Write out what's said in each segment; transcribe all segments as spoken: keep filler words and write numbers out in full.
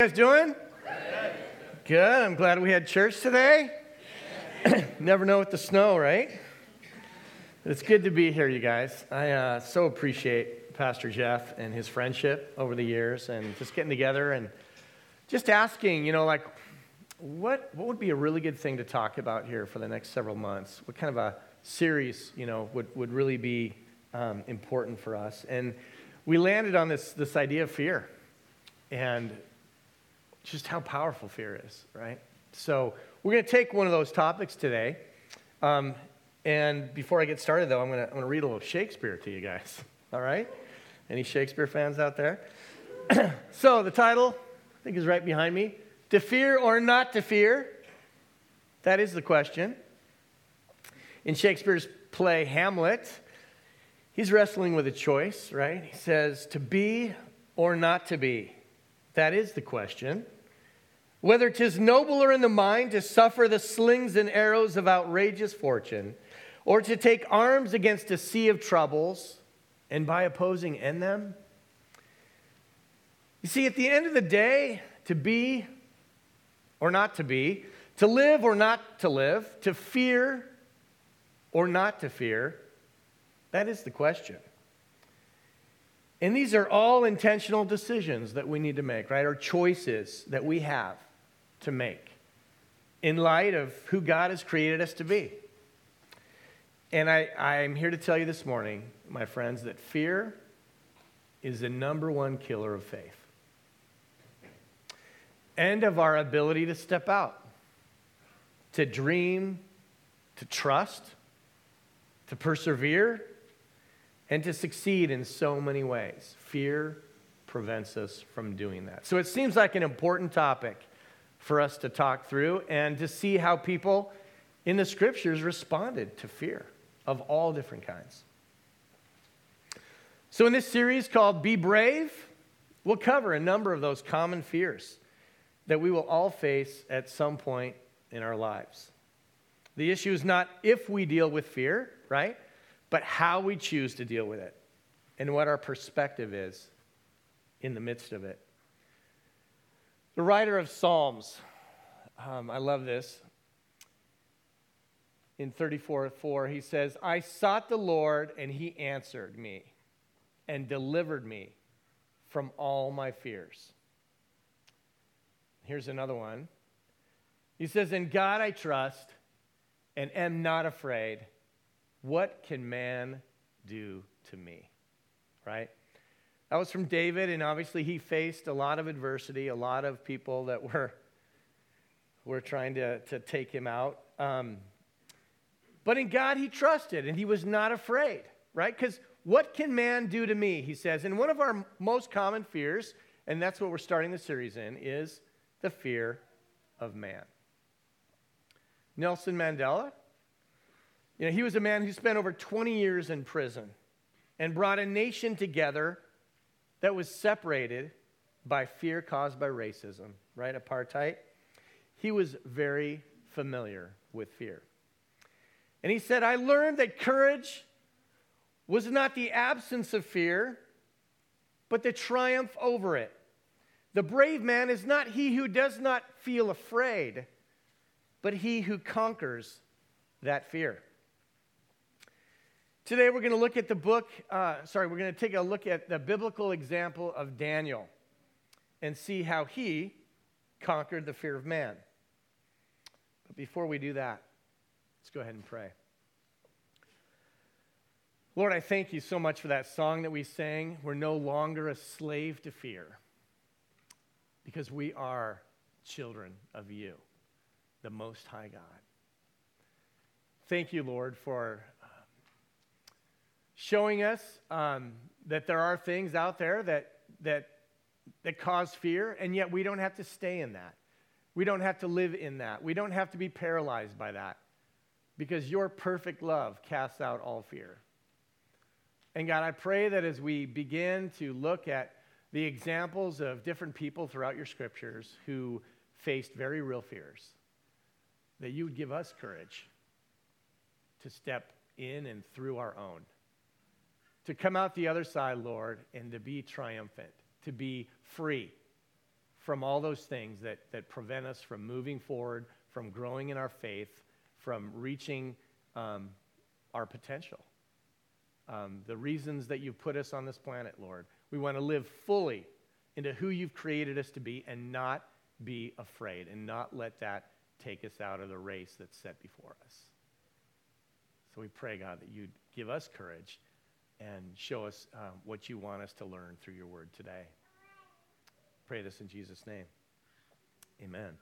You guys doing? Good. I'm glad we had church today. Never know with the snow, right? It's good to be here, you guys. I uh, so appreciate Pastor Jeff and his friendship over the years, and just getting together and just asking, you know, like, what what would be a really good thing to talk about here for the next several months? What kind of a series, you know, would would really be um, important for us? And we landed on this this idea of fear, and just how powerful fear is, right? So we're going to take one of those topics today. Um, and before I get started, though, I'm going to I'm going to read a little Shakespeare to you guys. All right? Any Shakespeare fans out there? So the title, I think, is right behind me. To fear or not to fear? That is the question. In Shakespeare's play Hamlet, he's wrestling with a choice, right? He says, to be or not to be? That is the question. Whether 'tis nobler in the mind to suffer the slings and arrows of outrageous fortune, or to take arms against a sea of troubles, and by opposing end them. You see, at the end of the day, to be or not to be, to live or not to live, to fear or not to fear, that is the question. And these are all intentional decisions that we need to make, right? Or choices that we have to make in light of who God has created us to be. And I, I'm here to tell you this morning, my friends, that fear is the number one killer of faith and of our ability to step out, to dream, to trust, to persevere, and to succeed in so many ways. Fear prevents us from doing that. So it seems like an important topic for us to talk through and to see how people in the scriptures responded to fear of all different kinds. So in this series called Be Brave, we'll cover a number of those common fears that we will all face at some point in our lives. The issue is not if we deal with fear, right? But how we choose to deal with it and what our perspective is in the midst of it. The writer of Psalms, um, I love this. In thirty-four four, he says, I sought the Lord, and he answered me and delivered me from all my fears. Here's another one. He says, in God I trust and am not afraid. What can man do to me? Right? That was from David, and obviously he faced a lot of adversity, a lot of people that were, were trying to, to take him out. Um, but in God he trusted, and he was not afraid, right? Because what can man do to me, he says. And one of our most common fears, and that's what we're starting the series in, is the fear of man. Nelson Mandela, you know, he was a man who spent over twenty years in prison and brought a nation together that was separated by fear caused by racism, right? Apartheid. He was very familiar with fear. And he said, I learned that courage was not the absence of fear, but the triumph over it. The brave man is not he who does not feel afraid, but he who conquers that fear. Today we're going to look at the book, uh, sorry, we're going to take a look at the biblical example of Daniel and see how he conquered the fear of man. But before we do that, let's go ahead and pray. Lord, I thank you so much for that song that we sang. We're no longer a slave to fear because we are children of you, the Most High God. Thank you, Lord, for showing us um, that there are things out there that, that, that cause fear, and yet we don't have to stay in that. We don't have to live in that. We don't have to be paralyzed by that because your perfect love casts out all fear. And God, I pray that as we begin to look at the examples of different people throughout your scriptures who faced very real fears, that you would give us courage to step in and through our own, to come out the other side, Lord, and to be triumphant, to be free from all those things that, that prevent us from moving forward, from growing in our faith, from reaching um, our potential. Um, the reasons that you've put us on this planet, Lord. We want to live fully into who you've created us to be and not be afraid and not let that take us out of the race that's set before us. So we pray, God, that you'd give us courage and show us um, what you want us to learn through your word today. Pray this in Jesus' name. Amen.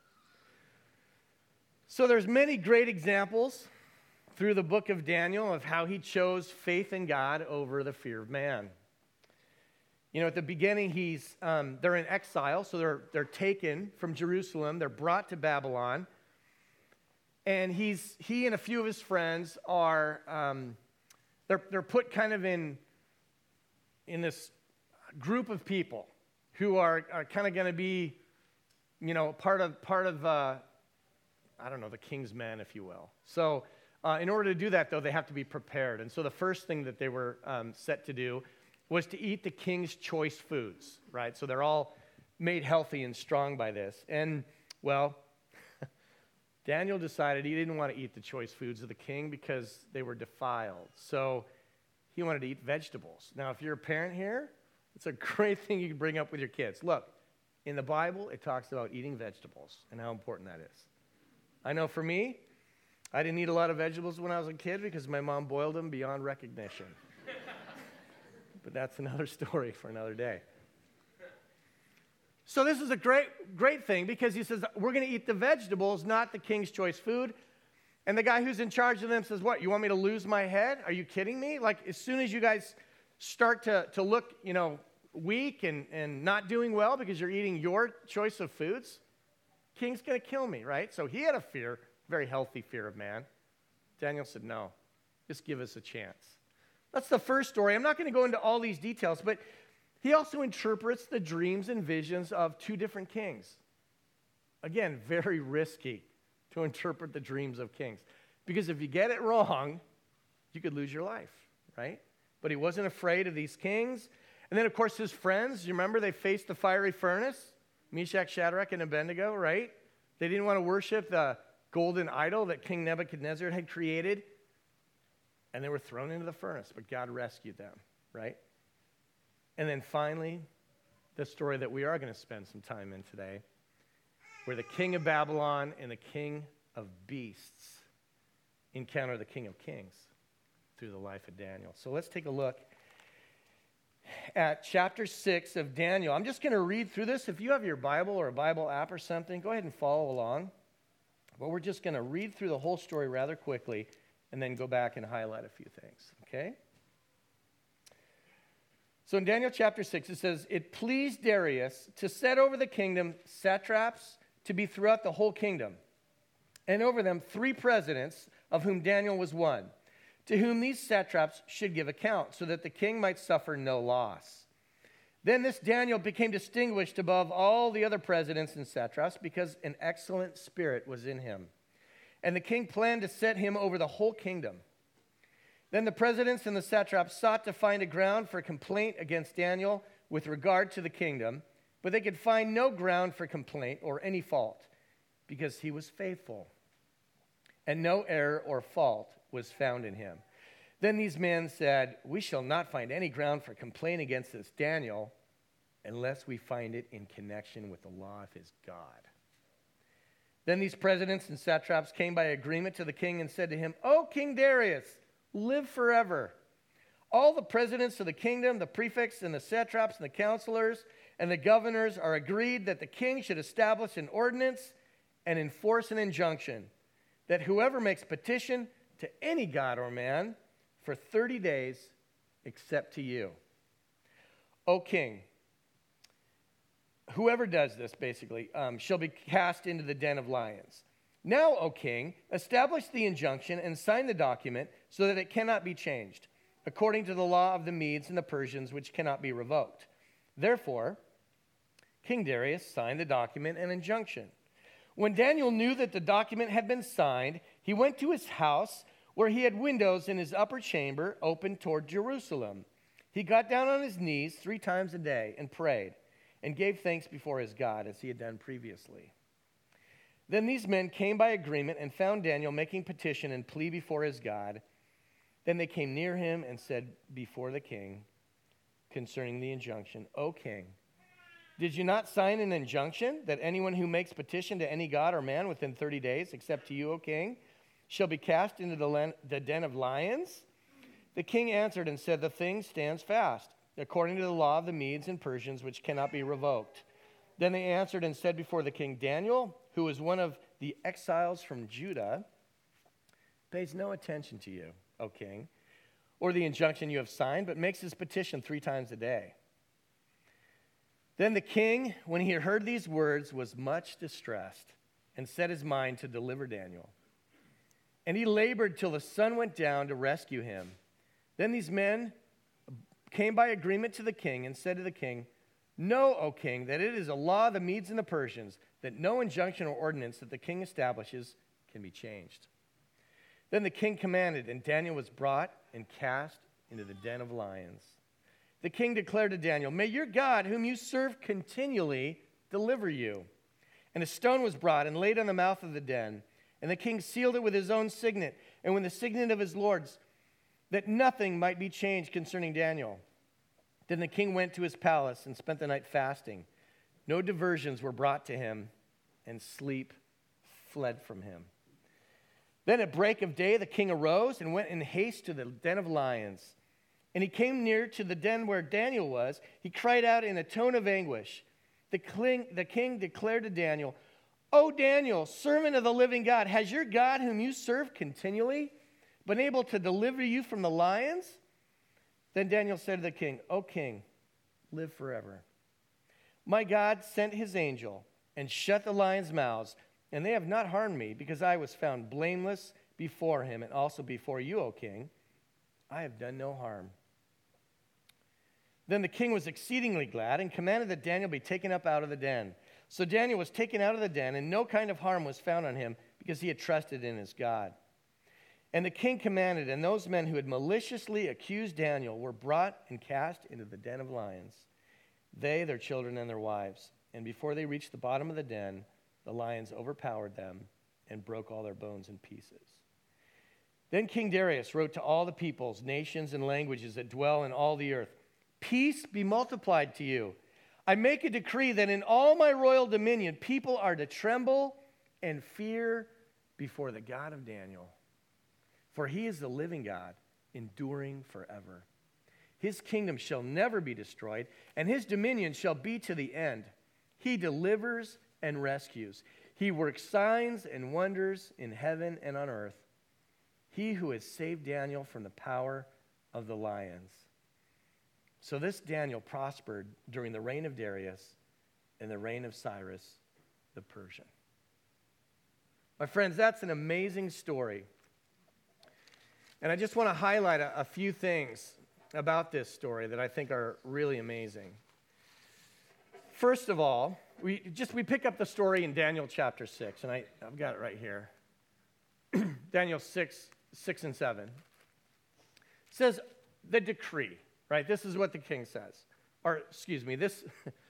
So there's many great examples through the book of Daniel of how he chose faith in God over the fear of man. You know, at the beginning, he's um, they're in exile, so they're they're taken from Jerusalem. They're brought to Babylon, and he's he and a few of his friends are um, they're they're put kind of in in this group of people who are, are kind of going to be, you know, part of part of uh, I don't know, the king's men, if you will. So. Uh, in order to do that, though, they have to be prepared. And so the first thing that they were um, set to do was to eat the king's choice foods, right? So they're all made healthy and strong by this. And, well, Daniel decided he didn't want to eat the choice foods of the king because they were defiled. So he wanted to eat vegetables. Now, if you're a parent here, it's a great thing you can bring up with your kids. Look, in the Bible, it talks about eating vegetables and how important that is. I know for me, I didn't eat a lot of vegetables when I was a kid because my mom boiled them beyond recognition. But that's another story for another day. So this is a great, great thing because he says, we're going to eat the vegetables, not the king's choice food. And the guy who's in charge of them says, what, you want me to lose my head? Are you kidding me? Like, as soon as you guys start to, to look, you know, weak and, and not doing well because you're eating your choice of foods, king's going to kill me, right? So he had a fear. Very healthy fear of man. Daniel said, no, just give us a chance. That's the first story. I'm not going to go into all these details, but he also interprets the dreams and visions of two different kings. Again, very risky to interpret the dreams of kings. Because if you get it wrong, you could lose your life, right? But he wasn't afraid of these kings. And then, of course, his friends, you remember they faced the fiery furnace? Meshach, Shadrach, and Abednego, right? They didn't want to worship the golden idol that King Nebuchadnezzar had created, and they were thrown into the furnace, but God rescued them, right? And then finally, the story that we are going to spend some time in today, where the king of Babylon and the king of beasts encounter the king of kings through the life of Daniel. So let's take a look at chapter six of Daniel. I'm just going to read through this. If you have your Bible or a Bible app or something, go ahead and follow along. But we're just going to read through the whole story rather quickly and then go back and highlight a few things, okay? So in Daniel chapter six, it says, it pleased Darius to set over the kingdom satraps to be throughout the whole kingdom, and over them three presidents, of whom Daniel was one, to whom these satraps should give account, so that the king might suffer no loss. Then this Daniel became distinguished above all the other presidents and satraps because an excellent spirit was in him. And the king planned to set him over the whole kingdom. Then the presidents and the satraps sought to find a ground for complaint against Daniel with regard to the kingdom, but they could find no ground for complaint or any fault because he was faithful, and no error or fault was found in him. Then these men said, we shall not find any ground for complaint against this Daniel unless we find it in connection with the law of his God. Then these presidents and satraps came by agreement to the king and said to him, O King Darius, live forever. All the presidents of the kingdom, the prefects and the satraps and the counselors and the governors are agreed that the king should establish an ordinance and enforce an injunction that whoever makes petition to any god or man for thirty days, except to you. O king, whoever does this, basically, um, shall be cast into the den of lions. Now, O king, establish the injunction and sign the document so that it cannot be changed, according to the law of the Medes and the Persians, which cannot be revoked. Therefore, King Darius signed the document and injunction. When Daniel knew that the document had been signed, he went to his house, where he had windows in his upper chamber open toward Jerusalem. He got down on his knees three times a day and prayed, and gave thanks before his God, as he had done previously. Then these men came by agreement and found Daniel making petition and plea before his God. Then they came near him and said before the king concerning the injunction, O king, did you not sign an injunction that anyone who makes petition to any god or man within thirty days, except to you, O king, shall be cast into the, the den of lions? The king answered and said, the thing stands fast, according to the law of the Medes and Persians, which cannot be revoked. Then they answered and said before the king, Daniel, who is one of the exiles from Judah, pays no attention to you, O king, or the injunction you have signed, but makes his petition three times a day. Then the king, when he heard these words, was much distressed and set his mind to deliver Daniel. And he labored till the sun went down to rescue him. Then these men came by agreement to the king and said to the king, Know, O king, that it is a law of the Medes and the Persians that no injunction or ordinance that the king establishes can be changed. Then the king commanded, and Daniel was brought and cast into the den of lions. The king declared to Daniel, May your God, whom you serve continually, deliver you. And a stone was brought and laid on the mouth of the den. And the king sealed it with his own signet, and with the signet of his lords, that nothing might be changed concerning Daniel. Then the king went to his palace and spent the night fasting. No diversions were brought to him, and sleep fled from him. Then at break of day, the king arose and went in haste to the den of lions. And he came near to the den where Daniel was. He cried out in a tone of anguish. The king, the king declared to Daniel, O Daniel, servant of the living God, has your God, whom you serve continually, been able to deliver you from the lions? Then Daniel said to the king, O king, live forever. My God sent his angel and shut the lions' mouths, and they have not harmed me, because I was found blameless before him, and also before you, O king. I have done no harm. Then the king was exceedingly glad and commanded that Daniel be taken up out of the den. So Daniel was taken out of the den, and no kind of harm was found on him, because he had trusted in his God. And the king commanded, and those men who had maliciously accused Daniel were brought and cast into the den of lions, they, their children, and their wives. And before they reached the bottom of the den, the lions overpowered them and broke all their bones in pieces. Then King Darius wrote to all the peoples, nations, and languages that dwell in all the earth, Peace be multiplied to you. I make a decree that in all my royal dominion, people are to tremble and fear before the God of Daniel. For he is the living God, enduring forever. His kingdom shall never be destroyed, and his dominion shall be to the end. He delivers and rescues. He works signs and wonders in heaven and on earth. He who has saved Daniel from the power of the lions. So this Daniel prospered during the reign of Darius and the reign of Cyrus the Persian. My friends, that's an amazing story. And I just want to highlight a, a few things about this story that I think are really amazing. First of all, we just we pick up the story in Daniel chapter six, and I, I've got it right here. Daniel six, six and seven. It says the decree, right? This is what the king says. Or, excuse me, this,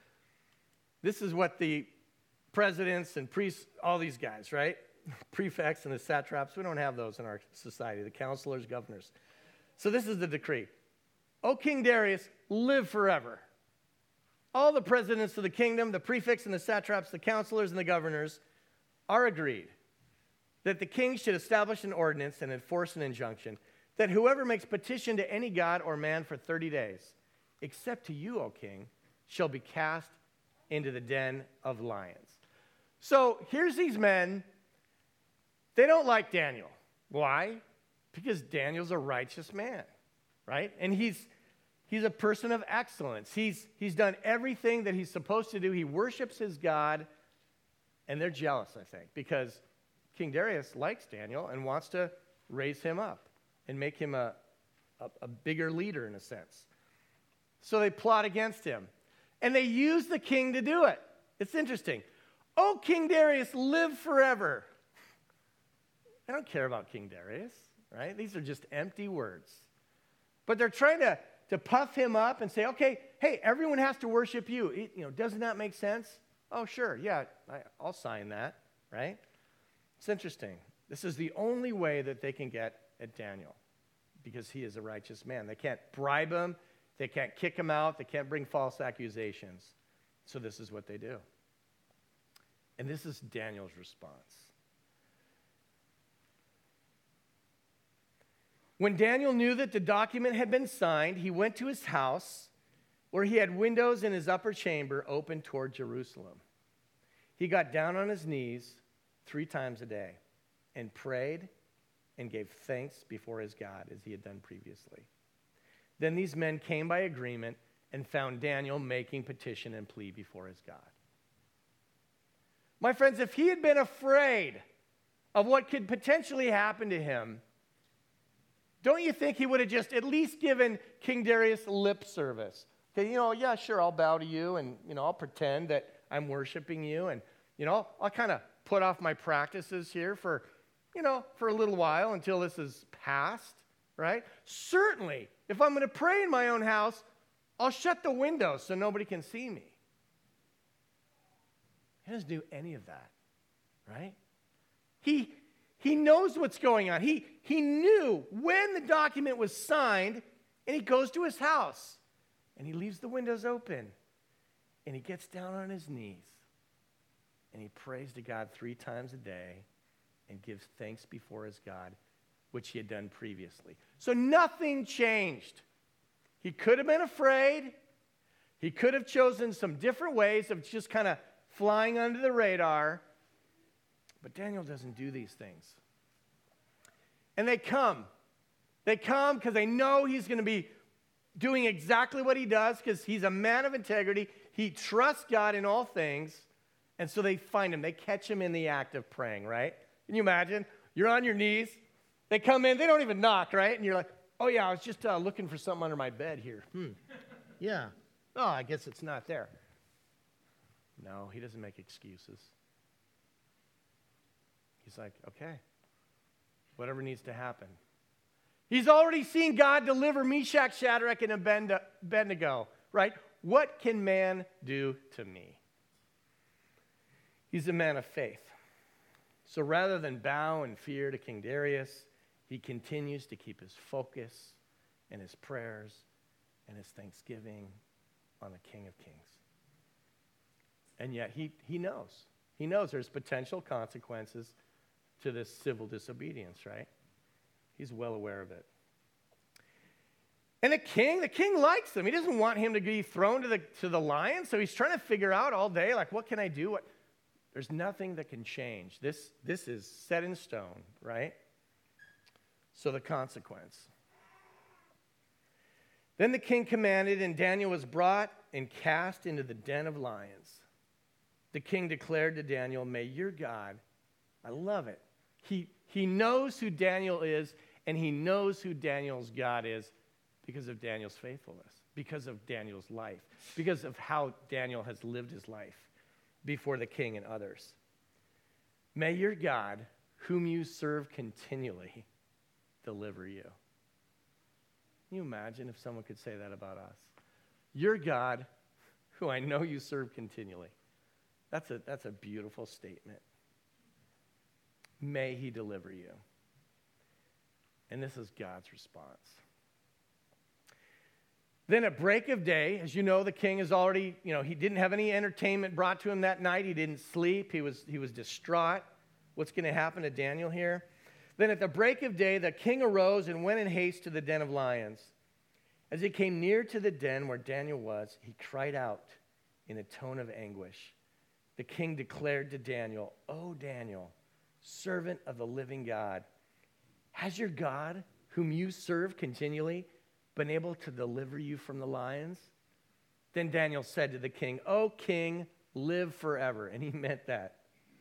this is what the presidents and priests, all these guys, right? Prefects and the satraps, we don't have those in our society, the counselors, governors. So this is the decree. O King Darius, live forever. All the presidents of the kingdom, the prefects and the satraps, the counselors and the governors are agreed that the king should establish an ordinance and enforce an injunction that whoever makes petition to any god or man for thirty days, except to you, O king, shall be cast into the den of lions. So here's these men. They don't like Daniel. Why? Because Daniel's a righteous man, right? And he's he's a person of excellence. He's he's done everything that he's supposed to do. He worships his God, and they're jealous, I think, because King Darius likes Daniel and wants to raise him up and make him a, a, a bigger leader in a sense. So they plot against him, and they use the king to do it. It's interesting. Oh, King Darius, live forever. I don't care about King Darius, right? These are just empty words. But they're trying to, to puff him up and say, okay, hey, everyone has to worship you. It, you know, doesn't that make sense? Oh, sure, yeah, I, I'll sign that, right? It's interesting. This is the only way that they can get at Daniel, because he is a righteous man. They can't bribe him. They can't kick him out. They can't bring false accusations. So this is what they do. And this is Daniel's response. When Daniel knew that the document had been signed, he went to his house, where he had windows in his upper chamber open toward Jerusalem. He got down on his knees three times a day and prayed and gave thanks before his God, as he had done previously. Then these men came by agreement and found Daniel making petition and plea before his God. My friends, if he had been afraid of what could potentially happen to him, don't you think he would have just at least given King Darius lip service? Okay, you know, yeah, sure, I'll bow to you, and, you know, I'll pretend that I'm worshiping you, and, you know, I'll kind of put off my practices here for, you know, for a little while until this is past, right? Certainly, if I'm going to pray in my own house, I'll shut the windows so nobody can see me. He doesn't do any of that, right? He, he knows what's going on. He, he knew when the document was signed, and he goes to his house, and he leaves the windows open, and he gets down on his knees, and he prays to God three times a day and gives thanks before his God, which he had done previously. So nothing changed. He could have been afraid. He could have chosen some different ways of just kind of flying under the radar. But Daniel doesn't do these things. And they come. They come because they know he's going to be doing exactly what he does, because he's a man of integrity. He trusts God in all things. And so they find him. They catch him in the act of praying, right? Can you imagine? You're on your knees. They come in. They don't even knock, right? And you're like, oh, yeah, I was just uh, looking for something under my bed here. Hmm. Yeah. Oh, I guess it's not there. No, he doesn't make excuses. He's like, okay, whatever needs to happen. He's already seen God deliver Meshach, Shadrach, and Abednego, right? What can man do to me? He's a man of faith. So rather than bow in fear to King Darius, he continues to keep his focus and his prayers and his thanksgiving on the King of Kings. And yet he, he knows. He knows there's potential consequences to this civil disobedience, right? He's well aware of it. And the king, the king likes him. He doesn't want him to be thrown to the, to the lions, so he's trying to figure out all day, like, what can I do? What? There's nothing that can change. This, this is set in stone, right? So the consequence. Then the king commanded, and Daniel was brought and cast into the den of lions. The king declared to Daniel, may your God, I love it. He, he knows who Daniel is, and he knows who Daniel's God is because of Daniel's faithfulness, because of Daniel's life, because of how Daniel has lived his life before the king and others. May your God, whom you serve continually, deliver you. Can you imagine if someone could say that about us? Your God, who I know you serve continually. That's a, that's a beautiful statement. May he deliver you. And this is God's response. Then at break of day, as you know, the king is already, you know, he didn't have any entertainment brought to him that night. He didn't sleep. He was, he was distraught. What's going to happen to Daniel here? Then at the break of day, the king arose and went in haste to the den of lions. As he came near to the den where Daniel was, he cried out in a tone of anguish. The king declared to Daniel, O Daniel, servant of the living God, has your God, whom you serve continually, been able to deliver you from the lions? Then Daniel said to the king, O king, live forever. And he meant that.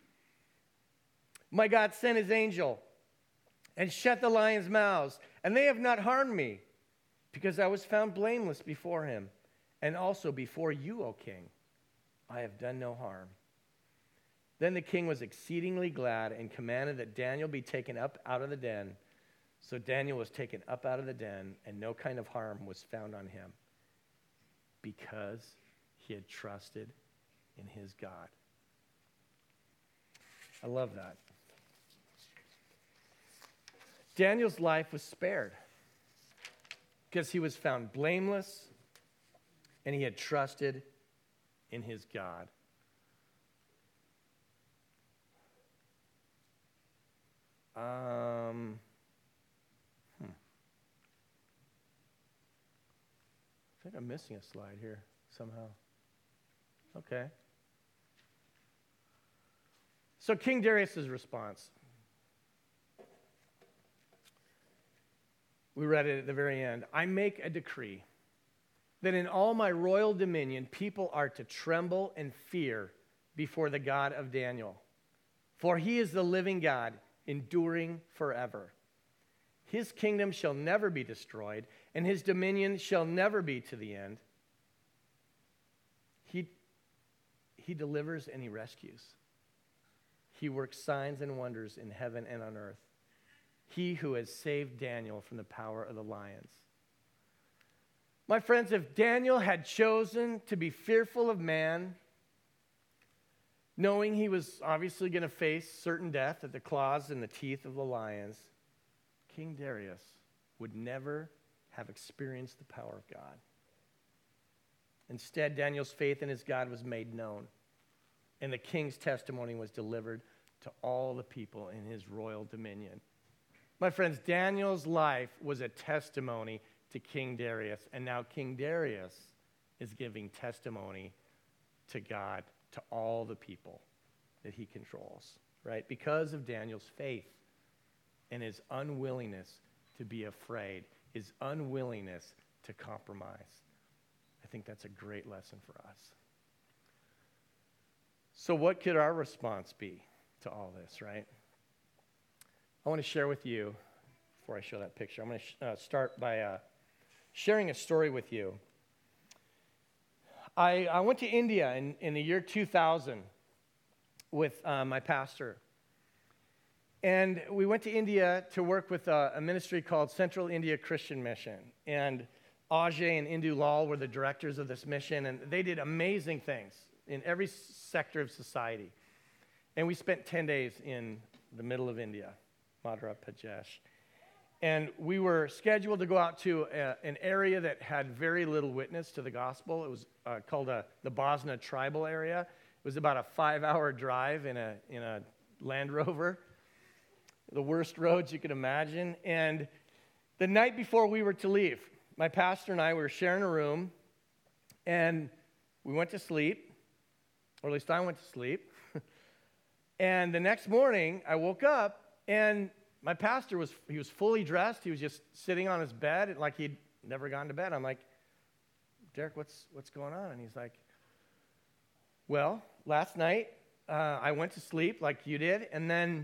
My God sent his angel and shut the lions' mouths, and they have not harmed me, because I was found blameless before him, and also before you, O king. I have done no harm. Then the king was exceedingly glad and commanded that Daniel be taken up out of the den. So Daniel was taken up out of the den, and no kind of harm was found on him. because he had trusted in his God. I love that. Daniel's life was spared because he was found blameless and he had trusted in his God. Um, hmm. I think I'm missing a slide here somehow. Okay. So King Darius' response. We read it at the very end. I make a decree that in all my royal dominion, people are to tremble and fear before the God of Daniel. For he is the living God, enduring forever. His kingdom shall never be destroyed, and his dominion shall never be to the end. He, he delivers and he rescues. He works signs and wonders in heaven and on earth. He who has saved Daniel from the power of the lions. My friends, if Daniel had chosen to be fearful of man, knowing he was obviously going to face certain death at the claws and the teeth of the lions, King Darius would never have experienced the power of God. Instead, Daniel's faith in his God was made known, and the king's testimony was delivered to all the people in his royal dominion. My friends, Daniel's life was a testimony to King Darius, and now King Darius is giving testimony to God, to all the people that he controls, right? Because of Daniel's faith and his unwillingness to be afraid, his unwillingness to compromise. I think that's a great lesson for us. So what could our response be to all this, right? I want to share with you, before I show that picture, I'm going to sh- uh, start by uh, sharing a story with you. I, I went to India in, in the year two thousand with uh, my pastor. And we went to India to work with a, a ministry called Central India Christian Mission. And Ajay and Indu Lal were the directors of this mission, and they did amazing things in every sector of society. And we spent ten days in the middle of India, Madhya Pradesh. And we were scheduled to go out to a, an area that had very little witness to the gospel. It was uh, called a, the Bosna tribal area. It was about a five-hour drive in a, in a Land Rover, the worst roads you could imagine. And the night before we were to leave, my pastor and I were sharing a room, and we went to sleep, or at least I went to sleep. And the next morning, I woke up, and my pastor was, he was fully dressed. He was just sitting on his bed like he'd never gone to bed. I'm like, Derek, what's what's going on? And he's like, well, last night uh, I went to sleep like you did, and then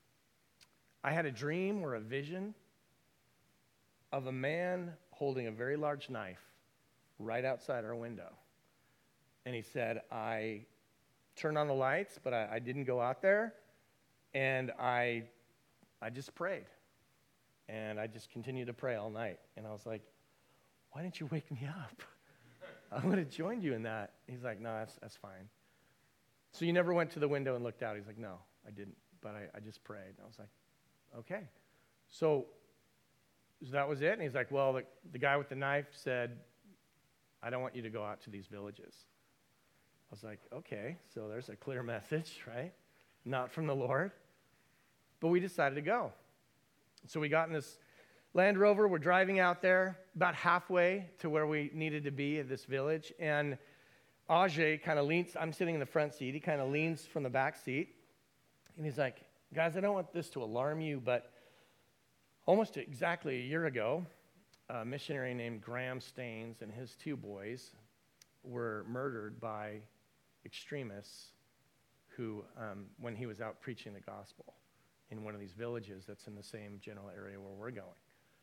I had a dream or a vision of a man holding a very large knife right outside our window. And he said, I turned on the lights, but I, I didn't go out there, and I I just prayed. And I just continued to pray all night. And I was like, why didn't you wake me up? I would have joined you in that. He's like, no, that's that's fine. So you never went to the window and looked out? He's like, no, I didn't, but I, I just prayed. And I was like, okay. So, so that was it? And he's like, well, the, the guy with the knife said, I don't want you to go out to these villages. I was like, okay, so there's a clear message, right? Not from the Lord. But we decided to go. So we got in this Land Rover. We're driving out there about halfway to where we needed to be at this village. And Ajay kind of leans. I'm sitting in the front seat. He kind of leans from the back seat. And he's like, guys, I don't want this to alarm you, but almost exactly a year ago, a missionary named Graham Staines and his two boys were murdered by extremists who, um, when he was out preaching the gospel in one of these villages that's in the same general area where we're going.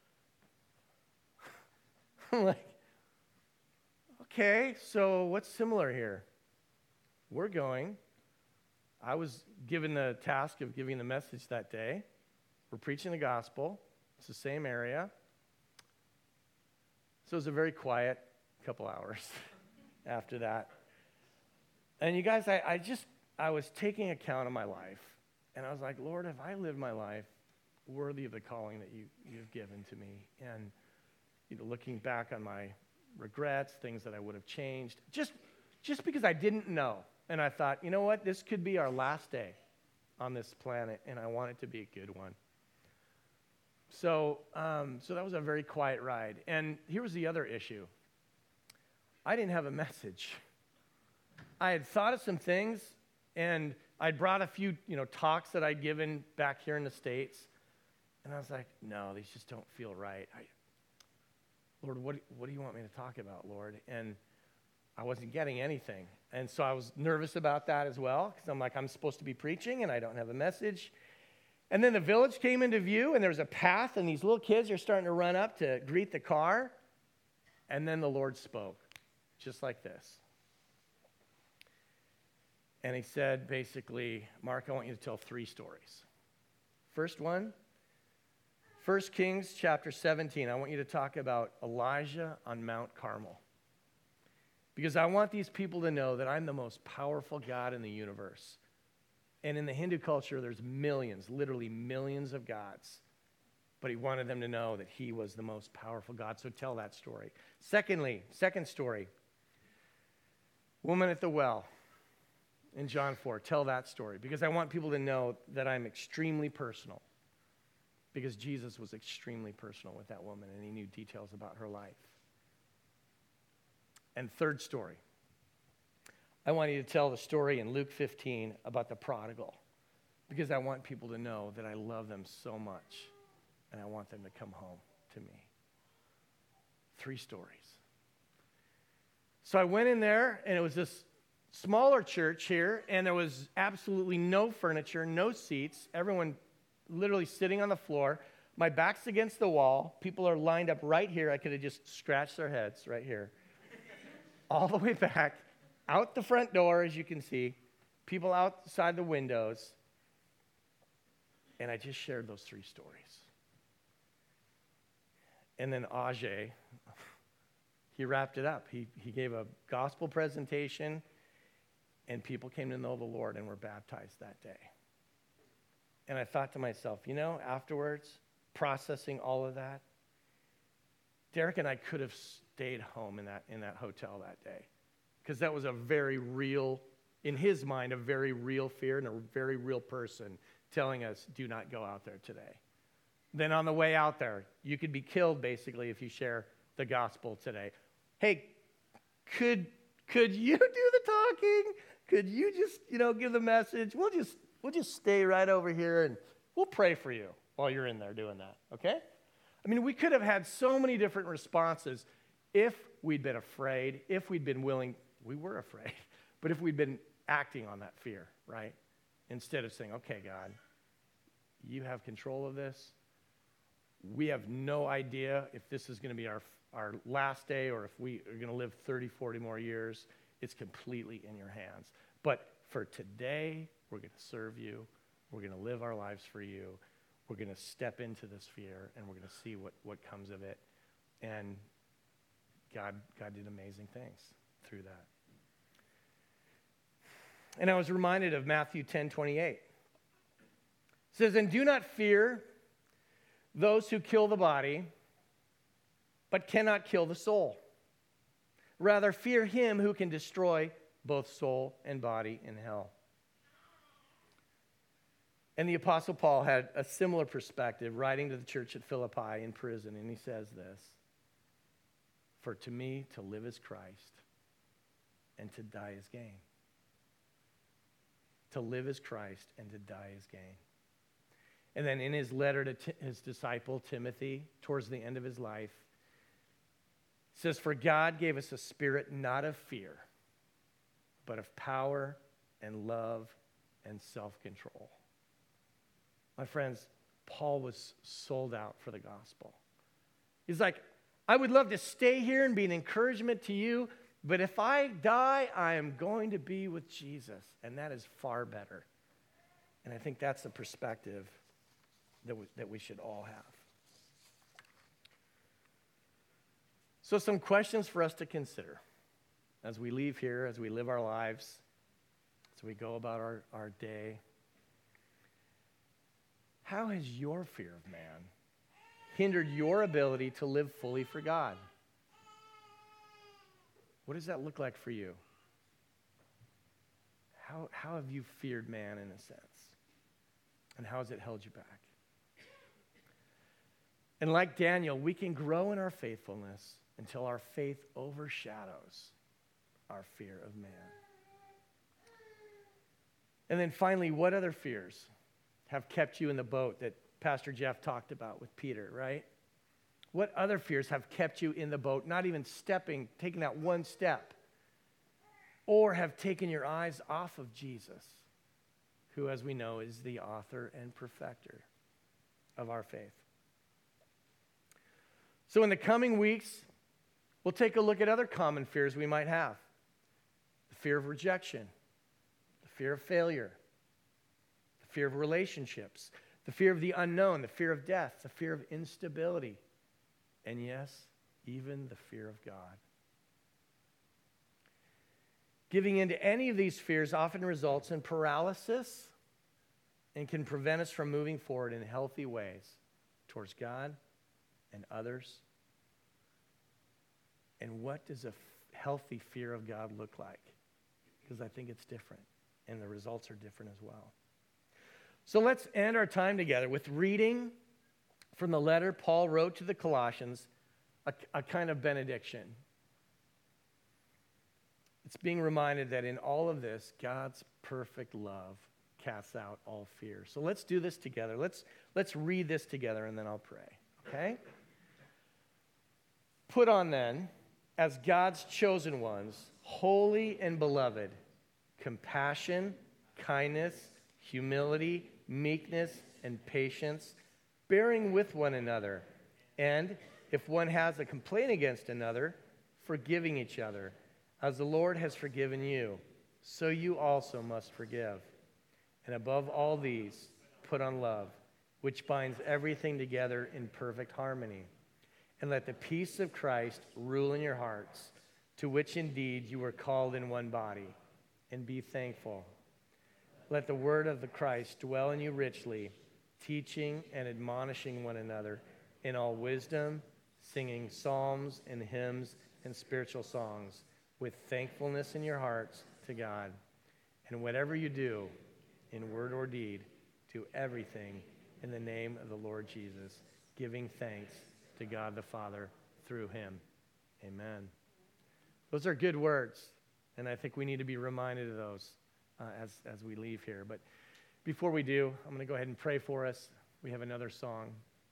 I'm like, okay, so what's similar here? We're going. I was given the task of giving the message that day. We're preaching the gospel. It's the same area. So it was a very quiet couple hours. after that. And you guys, I, I just, I was taking account of my life. And I was like, Lord, have I lived my life worthy of the calling that you, you've given to me? And, you know, looking back on my regrets, things that I would have changed, just, just because I didn't know. And I thought, you know what, this could be our last day on this planet, and I want it to be a good one. So, um, so that was a very quiet ride. And here was the other issue. I didn't have a message. I had thought of some things, and I'd brought a few, you know, talks that I'd given back here in the States, and I was like, no, these just don't feel right. I, Lord, what, what do you want me to talk about, Lord? And I wasn't getting anything. And so I was nervous about that as well, because I'm like, I'm supposed to be preaching, and I don't have a message. And then the village came into view, and there was a path, and these little kids are starting to run up to greet the car. And then the Lord spoke, just like this. And he said, basically, Mark, I want you to tell three stories. First one, First Kings chapter seventeen. I want you to talk about Elijah on Mount Carmel. Because I want these people to know that I'm the most powerful God in the universe. And in the Hindu culture, there's millions, literally millions of gods. But he wanted them to know that he was the most powerful God. So tell that story. Secondly, second story, woman at the well. In John four, tell that story, because I want people to know that I'm extremely personal, because Jesus was extremely personal with that woman, and he knew details about her life. And third story, I want you to tell the story in Luke fifteen about the prodigal, because I want people to know that I love them so much, and I want them to come home to me. Three stories. So I went in there, and it was this smaller church here, and there was absolutely no furniture, no seats, everyone literally sitting on the floor. My back's against the wall. People are lined up right here. I could have just scratched their heads right here. All the way back, out the front door, as you can see, people outside the windows. And I just shared those three stories. And then Ajay, he wrapped it up. He, he gave a gospel presentation, and people came to know the Lord and were baptized that day. And I thought to myself, you know, afterwards, processing all of that, Derek and I could have stayed home in that in that hotel that day, because that was a very real, in his mind, a very real fear and a very real person telling us, do not go out there today. Then on the way out there, you could be killed, basically, if you share the gospel today. Hey, could could you do the talking? Could you just, you know, give the message? We'll just we'll just stay right over here, and we'll pray for you while you're in there doing that, okay? I mean, we could have had so many different responses if we'd been afraid, if we'd been willing. We were afraid, but if we'd been acting on that fear, right? Instead of saying, okay, God, you have control of this. We have no idea if this is going to be our, our last day, or if we are going to live thirty, forty more years. It's completely in your hands. But for today, we're going to serve you. We're going to live our lives for you. We're going to step into this fear, and we're going to see what, what comes of it. And God, God did amazing things through that. And I was reminded of Matthew ten twenty-eight. It says, and do not fear those who kill the body, but cannot kill the soul. Rather, fear him who can destroy both soul and body in hell. And the Apostle Paul had a similar perspective, writing to the church at Philippi in prison, and he says this, for to me to live is Christ, and to die is gain. To live is Christ, and to die is gain. And then in his letter to t- his disciple Timothy, towards the end of his life, it says, for God gave us a spirit not of fear, but of power and love and self-control. My friends, Paul was sold out for the gospel. He's like, I would love to stay here and be an encouragement to you, but if I die, I am going to be with Jesus, and that is far better. And I think that's the perspective that we, that we should all have. So some questions for us to consider. as we leave here, as we live our lives, as we go about our, our day, how has your fear of man hindered your ability to live fully for God? What does that look like for you? How, how have you feared man in a sense? And how has it held you back? And like Daniel, we can grow in our faithfulness until our faith overshadows our fear of man. And then finally, what other fears have kept you in the boat that Pastor Jeff talked about with Peter, right? What other fears have kept you in the boat, not even stepping, taking that one step, or have taken your eyes off of Jesus, who, as we know, is the author and perfecter of our faith? So in the coming weeks, we'll take a look at other common fears we might have. The fear of rejection, the fear of failure, the fear of relationships, the fear of the unknown, the fear of death, the fear of instability, and yes, even the fear of God. Giving in to any of these fears often results in paralysis and can prevent us from moving forward in healthy ways towards God and others. And what does a f- healthy fear of God look like? Because I think it's different, and the results are different as well. So let's end our time together with reading from the letter Paul wrote to the Colossians, a, a kind of benediction. It's being reminded that in all of this, God's perfect love casts out all fear. So let's do this together. Let's, let's read this together, and then I'll pray, okay? Put on then, as God's chosen ones, holy and beloved, compassion, kindness, humility, meekness, and patience, bearing with one another, and if one has a complaint against another, forgiving each other. As the Lord has forgiven you, so you also must forgive. And above all these, put on love, which binds everything together in perfect harmony. And let the peace of Christ rule in your hearts, to which indeed you were called in one body, and be thankful. Let the word of the Christ dwell in you richly, teaching and admonishing one another in all wisdom, singing psalms and hymns and spiritual songs, with thankfulness in your hearts to God. And whatever you do, in word or deed, do everything in the name of the Lord Jesus, giving thanks to God the Father through him. Amen. Those are good words, and I think we need to be reminded of those uh, as, as we leave here. But before we do, I'm going to go ahead and pray for us. We have another song.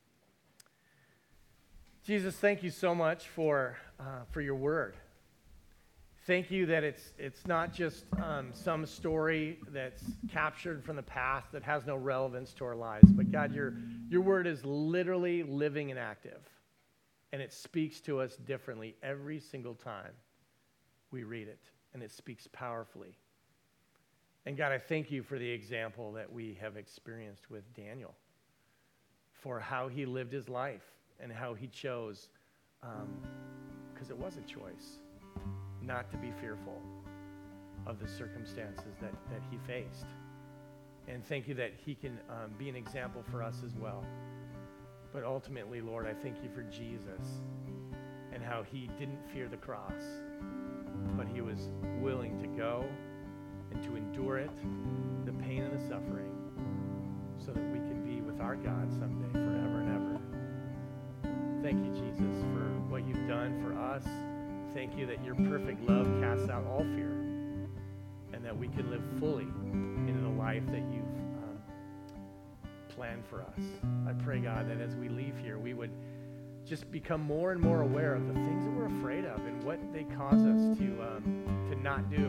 Jesus, thank you so much for uh, for your word. Thank you that it's it's not just um, some story that's captured from the past that has no relevance to our lives, but God, your your word is literally living and active, and it speaks to us differently every single time we read it, and it speaks powerfully. And God, I thank you for the example that we have experienced with Daniel, for how he lived his life and how he chose, because um, it was a choice, not to be fearful of the circumstances that, that he faced. And thank you that he can um, be an example for us as well. But ultimately, Lord, I thank you for Jesus and how he didn't fear the cross, but he was willing to go and to endure it, the pain and the suffering, so that we can be with our God someday forever and ever. Thank you, Jesus, for what you've done for us. Thank you that your perfect love casts out all fear, and that we can live fully into the life that you've um, planned for us. I pray, God, that as we leave here, we would just become more and more aware of the things that we're afraid of and what they cause us to um, to not do,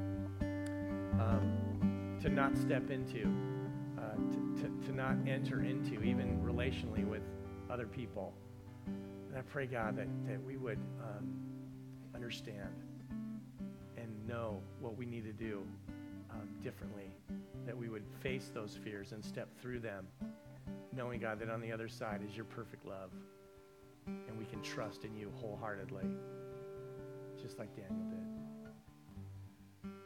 um, to not step into, uh, to, to, to not enter into, even relationally with other people. And I pray, God, that, that we would um, understand and know what we need to do um, differently, that we would face those fears and step through them, knowing, God, that on the other side is your perfect love, and we can trust in you wholeheartedly, just like Daniel did.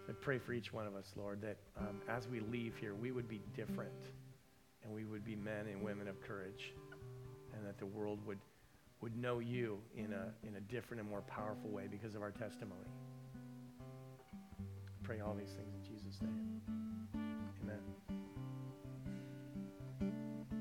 I pray for each one of us, Lord, that um, as we leave here, we would be different and we would be men and women of courage, and that the world would, would know you in a, in a different and more powerful way because of our testimony. I pray all these things in Jesus' name.